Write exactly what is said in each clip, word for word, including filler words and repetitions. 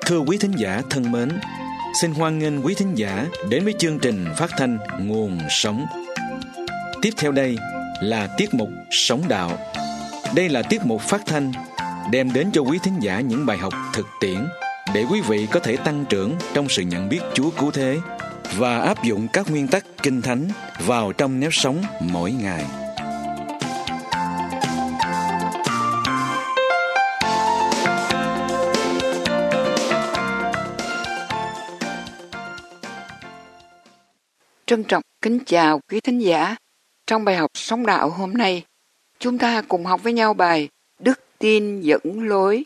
Thưa quý thính giả thân mến, xin hoan nghênh quý thính giả đến với chương trình phát thanh Nguồn Sống. Tiếp theo đây là tiết mục Sống Đạo. Đây là tiết mục phát thanh đem đến cho quý thính giả những bài học thực tiễn để quý vị có thể tăng trưởng trong sự nhận biết Chúa cứu thế và áp dụng các nguyên tắc Kinh Thánh vào trong nếp sống mỗi ngày. Trân trọng kính chào quý thính giả. Trong bài học Sống Đạo hôm nay, chúng ta cùng học với nhau bài Đức tin dẫn lối.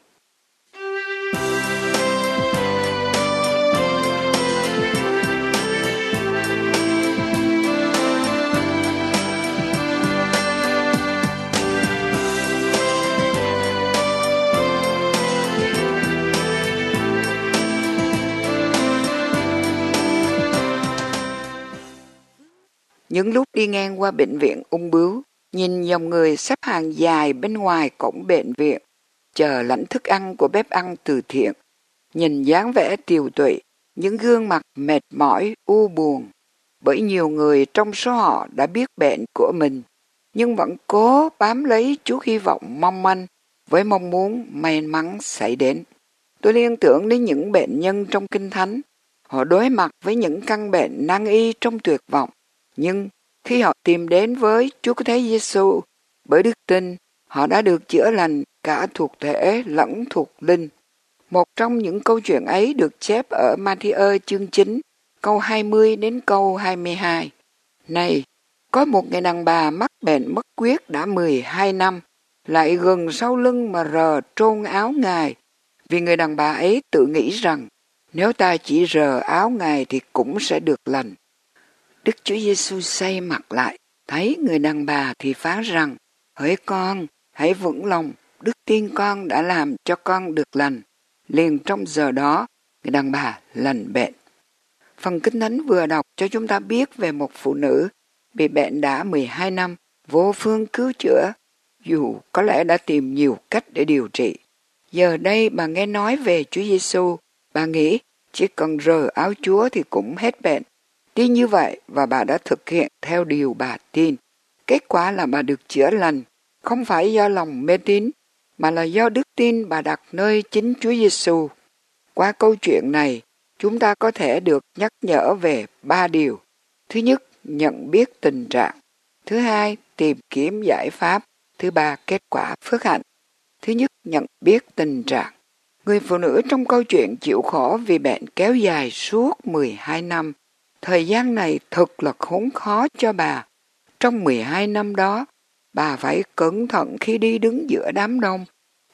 Những lúc đi ngang qua bệnh viện ung bướu, nhìn dòng người xếp hàng dài bên ngoài cổng bệnh viện, chờ lãnh thức ăn của bếp ăn từ thiện, nhìn dáng vẻ tiều tụy, những gương mặt mệt mỏi, u buồn, bởi nhiều người trong số họ đã biết bệnh của mình, nhưng vẫn cố bám lấy chút hy vọng mong manh với mong muốn may mắn xảy đến. Tôi liên tưởng đến những bệnh nhân trong Kinh Thánh, họ đối mặt với những căn bệnh nan y trong tuyệt vọng. Nhưng khi họ tìm đến với Chúa Cứu Thế Giêsu, bởi đức tin, họ đã được chữa lành cả thuộc thể lẫn thuộc linh. Một trong những câu chuyện ấy được chép ở Ma-thi-ơ chương chín, câu hai mươi đến câu hai mươi hai. Này, có một người đàn bà mắc bệnh mất huyết đã mười hai năm, lại gần sau lưng mà rờ trôn áo Ngài, vì người đàn bà ấy tự nghĩ rằng, nếu ta chỉ rờ áo Ngài thì cũng sẽ được lành. Đức Chúa Giêsu xoay mặt lại, thấy người đàn bà thì phán rằng, hỡi con, hãy vững lòng, đức tin con đã làm cho con được lành. Liền trong giờ đó, người đàn bà lành bệnh. Phần Kinh Thánh vừa đọc cho chúng ta biết về một phụ nữ bị bệnh đã mười hai năm, vô phương cứu chữa, dù có lẽ đã tìm nhiều cách để điều trị. Giờ đây bà nghe nói về Chúa Giêsu, bà nghĩ chỉ cần rờ áo Chúa thì cũng hết bệnh. Tuy như vậy và bà đã thực hiện theo điều bà tin. Kết quả là bà được chữa lành, không phải do lòng mê tín, mà là do đức tin bà đặt nơi chính Chúa Giêsu. Qua câu chuyện này, chúng ta có thể được nhắc nhở về ba điều. Thứ nhất, nhận biết tình trạng. Thứ hai, tìm kiếm giải pháp. Thứ ba, kết quả phước hạnh. Thứ nhất, nhận biết tình trạng. Người phụ nữ trong câu chuyện chịu khổ vì bệnh kéo dài suốt mười hai năm. Thời gian này thật là khốn khó cho bà. Trong mười hai năm đó, bà phải cẩn thận khi đi đứng giữa đám đông.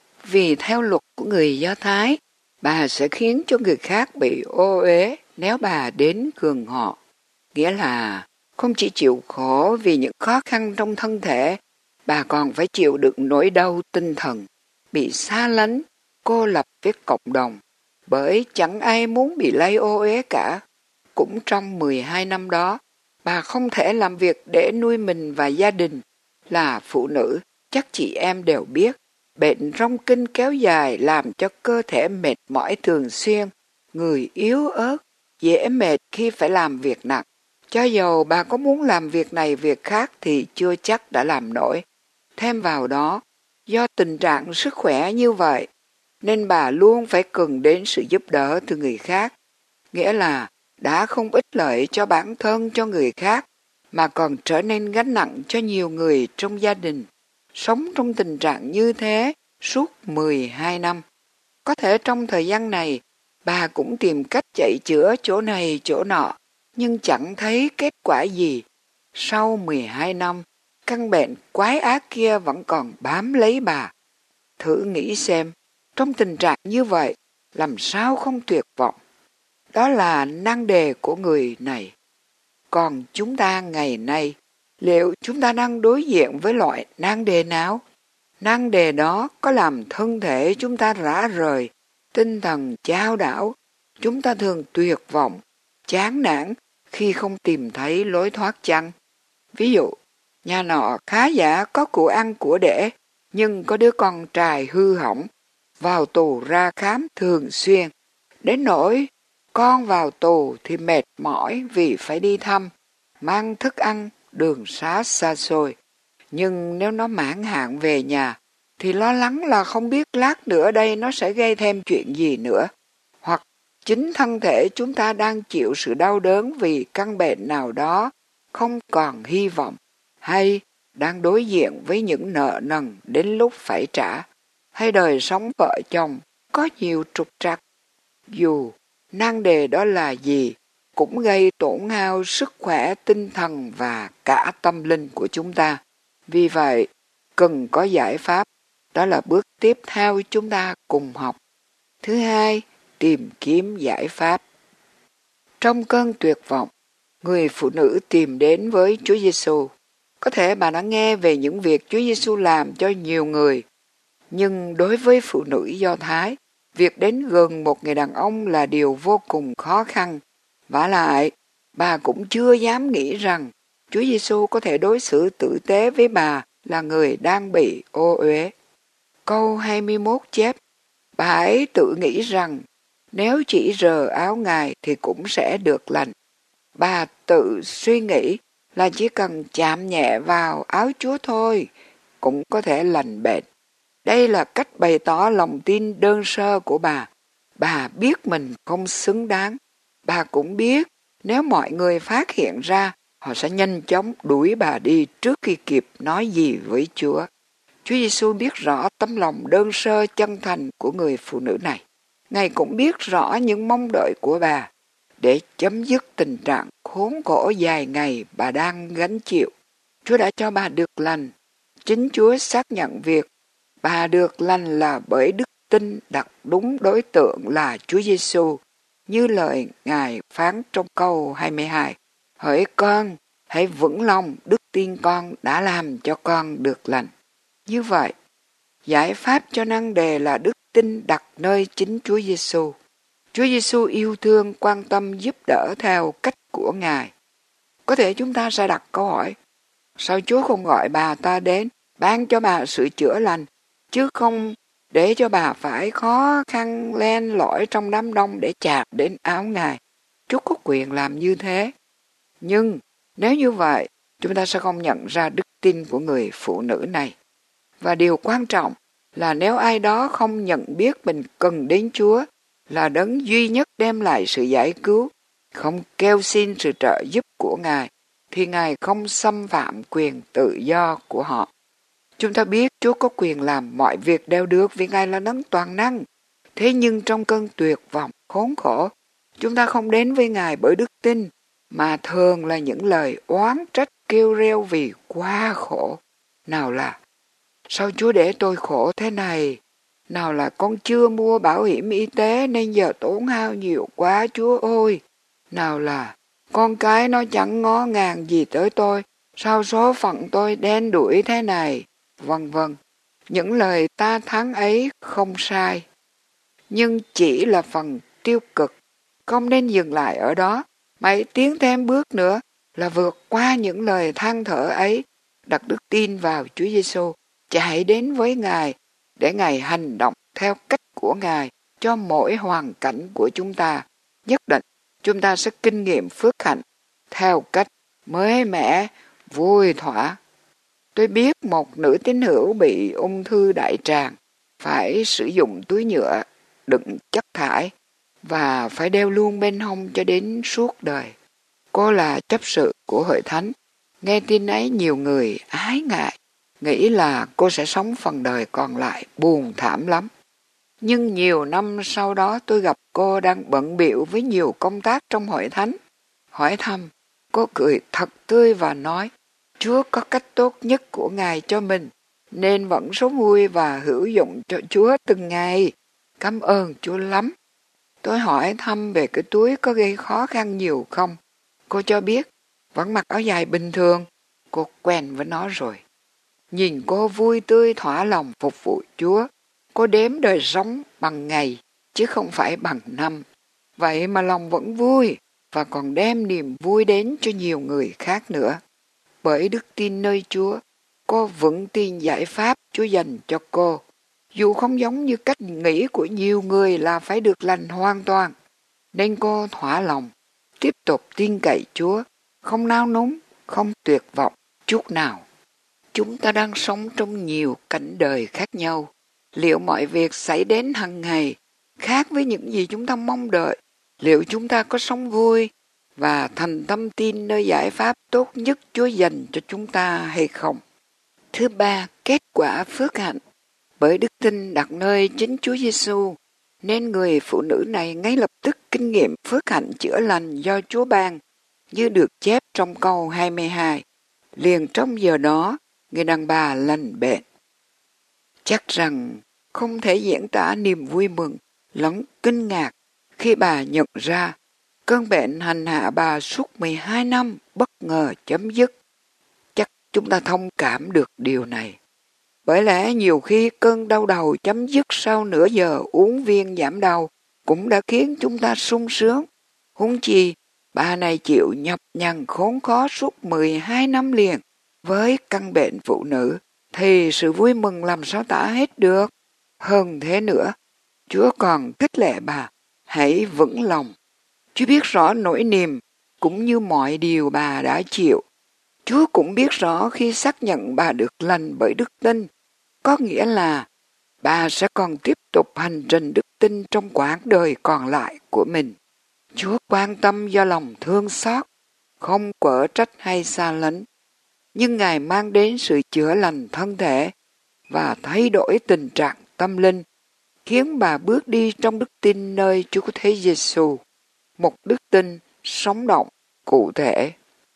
Vì theo luật của người Do Thái, bà sẽ khiến cho người khác bị ô uế nếu bà đến gần họ. Nghĩa là không chỉ chịu khổ vì những khó khăn trong thân thể, bà còn phải chịu đựng nỗi đau tinh thần, bị xa lánh, cô lập với cộng đồng. Bởi chẳng ai muốn bị lây ô uế cả. Cũng trong mười hai năm đó, bà không thể làm việc để nuôi mình và gia đình. Là phụ nữ, chắc chị em đều biết, bệnh rong kinh kéo dài làm cho cơ thể mệt mỏi thường xuyên, người yếu ớt, dễ mệt khi phải làm việc nặng. Cho dầu bà có muốn làm việc này việc khác thì chưa chắc đã làm nổi. Thêm vào đó, do tình trạng sức khỏe như vậy, nên bà luôn phải cần đến sự giúp đỡ từ người khác. Nghĩa là đã không ích lợi cho bản thân cho người khác, mà còn trở nên gánh nặng cho nhiều người trong gia đình. Sống trong tình trạng như thế suốt mười hai năm. Có thể trong thời gian này, bà cũng tìm cách chạy chữa chỗ này chỗ nọ, nhưng chẳng thấy kết quả gì. Sau mười hai năm, căn bệnh quái ác kia vẫn còn bám lấy bà. Thử nghĩ xem, trong tình trạng như vậy, làm sao không tuyệt vọng? Đó là nan đề của người này. Còn chúng ta ngày nay, liệu chúng ta đang đối diện với loại nan đề nào? Nan đề đó có làm thân thể chúng ta rã rời, tinh thần chao đảo. Chúng ta thường tuyệt vọng, chán nản khi không tìm thấy lối thoát chăng? Ví dụ, nhà nọ khá giả có của ăn của để, nhưng có đứa con trai hư hỏng, vào tù ra khám thường xuyên. Đến nỗi con vào tù thì mệt mỏi vì phải đi thăm, mang thức ăn, đường xá xa xôi. Nhưng nếu nó mãn hạn về nhà, thì lo lắng là không biết lát nữa đây nó sẽ gây thêm chuyện gì nữa. Hoặc chính thân thể chúng ta đang chịu sự đau đớn vì căn bệnh nào đó, không còn hy vọng, hay đang đối diện với những nợ nần đến lúc phải trả, hay đời sống vợ chồng có nhiều trục trặc. Dù nan đề đó là gì, cũng gây tổn hao sức khỏe tinh thần và cả tâm linh của chúng ta. Vì vậy, cần có giải pháp, đó là bước tiếp theo chúng ta cùng học. Thứ hai, tìm kiếm giải pháp. Trong cơn tuyệt vọng, người phụ nữ tìm đến với Chúa Giêsu. Có thể bà đã nghe về những việc Chúa Giêsu làm cho nhiều người, nhưng đối với phụ nữ Do Thái, việc đến gần một người đàn ông là điều vô cùng khó khăn. Vả lại, bà cũng chưa dám nghĩ rằng Chúa Giêsu có thể đối xử tử tế với bà là người đang bị ô uế. Câu hai mươi mốt chép, bà ấy tự nghĩ rằng nếu chỉ rờ áo Ngài thì cũng sẽ được lành. Bà tự suy nghĩ là chỉ cần chạm nhẹ vào áo Chúa thôi, cũng có thể lành bệnh. Đây là cách bày tỏ lòng tin đơn sơ của bà. Bà biết mình không xứng đáng. Bà cũng biết nếu mọi người phát hiện ra, họ sẽ nhanh chóng đuổi bà đi trước khi kịp nói gì với Chúa. Chúa Giêsu biết rõ tấm lòng đơn sơ chân thành của người phụ nữ này. Ngài cũng biết rõ những mong đợi của bà để chấm dứt tình trạng khốn khổ dài ngày bà đang gánh chịu. Chúa đã cho bà được lành. Chính Chúa xác nhận việc bà được lành là bởi đức tin đặt đúng đối tượng là Chúa Giêsu, như lời Ngài phán trong câu hai mươi hai. Hỡi con, hãy vững lòng, đức tin con đã làm cho con được lành. Như vậy, giải pháp cho nan đề là đức tin đặt nơi chính Chúa Giêsu. Chúa Giêsu yêu thương, quan tâm, giúp đỡ theo cách của Ngài. Có thể chúng ta sẽ đặt câu hỏi, sao Chúa không gọi bà ta đến, ban cho bà sự chữa lành, chứ không để cho bà phải khó khăn len lỏi trong đám đông để chạm đến áo Ngài? Chúa có quyền làm như thế. Nhưng nếu như vậy, chúng ta sẽ không nhận ra đức tin của người phụ nữ này. Và điều quan trọng là nếu ai đó không nhận biết mình cần đến Chúa là đấng duy nhất đem lại sự giải cứu, không kêu xin sự trợ giúp của Ngài, thì Ngài không xâm phạm quyền tự do của họ. Chúng ta biết Chúa có quyền làm mọi việc đều được vì Ngài là đấng toàn năng. Thế nhưng trong cơn tuyệt vọng, khốn khổ, chúng ta không đến với Ngài bởi đức tin, mà thường là những lời oán trách kêu reo vì quá khổ. Nào là, sao Chúa để tôi khổ thế này? Nào là con chưa mua bảo hiểm y tế nên giờ tốn hao nhiều quá Chúa ơi. Nào là, con cái nó chẳng ngó ngàng gì tới tôi, sao số phận tôi đen đủi thế này? Vân vân. Những lời ta thắng ấy không sai, nhưng chỉ là phần tiêu cực. Không nên dừng lại ở đó, mà hãy tiến thêm bước nữa là vượt qua những lời than thở ấy, đặt đức tin vào Chúa Giêsu, chạy đến với Ngài để Ngài hành động theo cách của Ngài cho mỗi hoàn cảnh của chúng ta. Nhất định chúng ta sẽ kinh nghiệm phước hạnh theo cách mới mẻ, vui thỏa. Tôi biết một nữ tín hữu bị ung thư đại tràng, phải sử dụng túi nhựa đựng chất thải và phải đeo luôn bên hông cho đến suốt đời. Cô là chấp sự của hội thánh. Nghe tin ấy nhiều người ái ngại, nghĩ là cô sẽ sống phần đời còn lại buồn thảm lắm. Nhưng nhiều năm sau đó tôi gặp cô đang bận bịu với nhiều công tác trong hội thánh. Hỏi thăm, cô cười thật tươi và nói, Chúa có cách tốt nhất của Ngài cho mình, nên vẫn sống vui và hữu dụng cho Chúa từng ngày. Cảm ơn Chúa lắm. Tôi hỏi thăm về cái túi có gây khó khăn nhiều không. Cô cho biết, vẫn mặc áo dài bình thường. Cô quen với nó rồi. Nhìn cô vui tươi thỏa lòng phục vụ Chúa. Cô đếm đời sống bằng ngày, chứ không phải bằng năm. Vậy mà lòng vẫn vui, và còn đem niềm vui đến cho nhiều người khác nữa. Bởi đức tin nơi Chúa, cô vững tin giải pháp Chúa dành cho cô. Dù không giống như cách nghĩ của nhiều người là phải được lành hoàn toàn, nên cô thỏa lòng, tiếp tục tin cậy Chúa, không nao núng, không tuyệt vọng chút nào. Chúng ta đang sống trong nhiều cảnh đời khác nhau. Liệu mọi việc xảy đến hàng ngày khác với những gì chúng ta mong đợi? Liệu chúng ta có sống vui và thành tâm tin nơi giải pháp tốt nhất Chúa dành cho chúng ta hay không? Thứ ba, kết quả phước hạnh. Bởi đức tin đặt nơi chính Chúa Giêsu, nên người phụ nữ này ngay lập tức kinh nghiệm phước hạnh chữa lành do Chúa ban, như được chép trong câu hai mươi hai. Liền trong giờ đó, người đàn bà lành bệnh. Chắc rằng không thể diễn tả niềm vui mừng lẫn kinh ngạc khi bà nhận ra cơn bệnh hành hạ bà suốt mười hai năm bất ngờ chấm dứt. Chắc chúng ta thông cảm được điều này. Bởi lẽ nhiều khi cơn đau đầu chấm dứt sau nửa giờ uống viên giảm đau cũng đã khiến chúng ta sung sướng. Huống chi, bà này chịu nhập nhằn khốn khó suốt mười hai năm liền. Với căn bệnh phụ nữ, thì sự vui mừng làm sao tả hết được. Hơn thế nữa, Chúa còn khích lệ bà, hãy vững lòng. Chúa biết rõ nỗi niềm, cũng như mọi điều bà đã chịu. Chúa cũng biết rõ khi xác nhận bà được lành bởi đức tin, có nghĩa là bà sẽ còn tiếp tục hành trình đức tin trong quãng đời còn lại của mình. Chúa quan tâm do lòng thương xót, không quở trách hay xa lánh, nhưng Ngài mang đến sự chữa lành thân thể và thay đổi tình trạng tâm linh, khiến bà bước đi trong đức tin nơi Chúa Cứu Thế Giêsu, một đức tin sống động, cụ thể.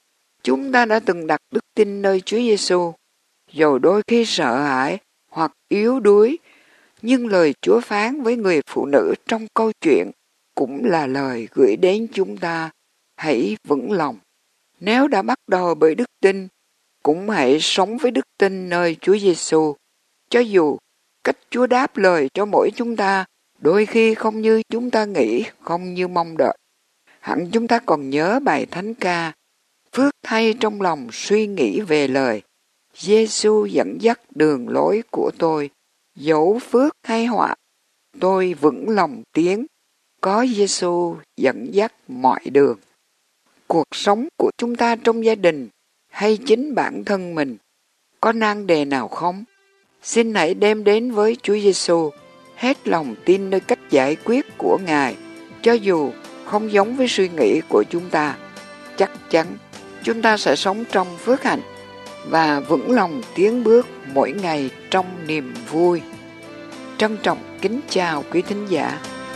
Chúng ta đã từng đặt đức tin nơi Chúa Giêsu, dù đôi khi sợ hãi hoặc yếu đuối, nhưng lời Chúa phán với người phụ nữ trong câu chuyện cũng là lời gửi đến chúng ta, hãy vững lòng. Nếu đã bắt đầu bởi đức tin, cũng hãy sống với đức tin nơi Chúa Giêsu, cho dù cách Chúa đáp lời cho mỗi chúng ta đôi khi không như chúng ta nghĩ, không như mong đợi. Hẳn chúng ta còn nhớ bài thánh ca, phước thay trong lòng suy nghĩ về lời, Giêsu dẫn dắt đường lối của tôi, dẫu phước hay họa, tôi vững lòng tiến, có Giêsu dẫn dắt mọi đường. Cuộc sống của chúng ta trong gia đình hay chính bản thân mình có nan đề nào không? Xin hãy đem đến với Chúa Giêsu hết lòng tin nơi cách giải quyết của Ngài, cho dù không giống với suy nghĩ của chúng ta. Chắc chắn chúng ta sẽ sống trong phước hạnh và vững lòng tiến bước mỗi ngày trong niềm vui. Trân trọng kính chào quý thính giả.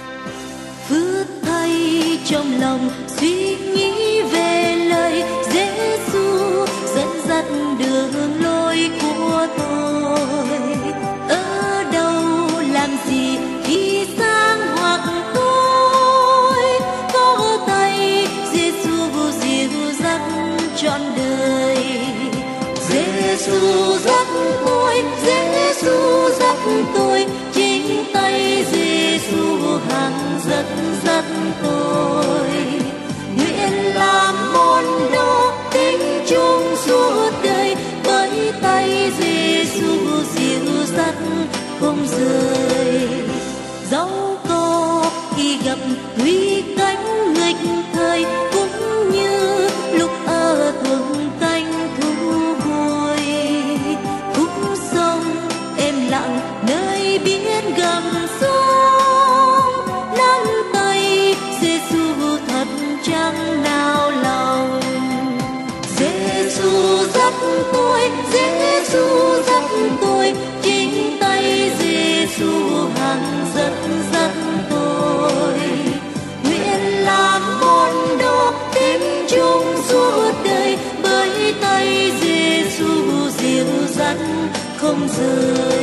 Phước thay trong lòng suy nghĩ về lời Giêsu dẫn dắt đường lối của tôi. Ở đâu làm gì khi sang hoặc tôi, có tay Giêsu dìu dắt trọn đời. Giêsu dắt tôi, Giêsu dắt tôi, chính tay Giêsu hằng dẫn dắt tôi. Nguyện làm môn đồ tín chung suốt đời, bởi tay Giêsu dìu dắt không rời. Dẫu có khi gặp nguy cảnh nghịch thời, cũng như lúc ở thuồng canh thu bồi, khúc sông êm lặng nơi biển gầm sóng, nắm tay Giêsu thật chẳng nao lòng. Giêsu dắt tôi, Giêsu dắt tôi, chính tay Giêsu hằng dẫn dắt tôi. Nguyện làm môn đồ tín chung suốt đời, bởi tay Giêsu dìu dắt không rời.